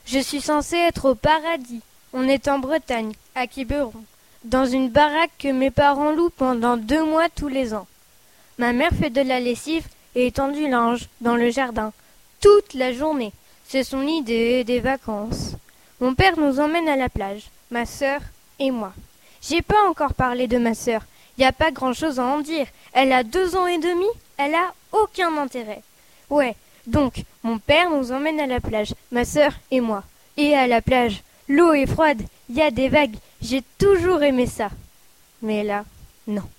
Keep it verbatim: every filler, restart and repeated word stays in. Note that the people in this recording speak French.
Je suis censée être au paradis. On est en Bretagne, à Quiberon, dans une baraque que mes parents louent pendant deux mois tous les ans. Ma mère fait de la lessive et étend du linge dans le jardin, toute la journée. C'est son idée des vacances. Mon père nous emmène à la plage, ma sœur et moi. J'ai pas encore parlé de ma sœur. Y a pas grand-chose à en dire. Elle a deux ans et demi, elle a aucun intérêt. Ouais, donc, mon père nous emmène à la plage, ma sœur et moi. Et à la plage, l'eau est froide, y a des vagues, j'ai toujours aimé ça. Mais là, non.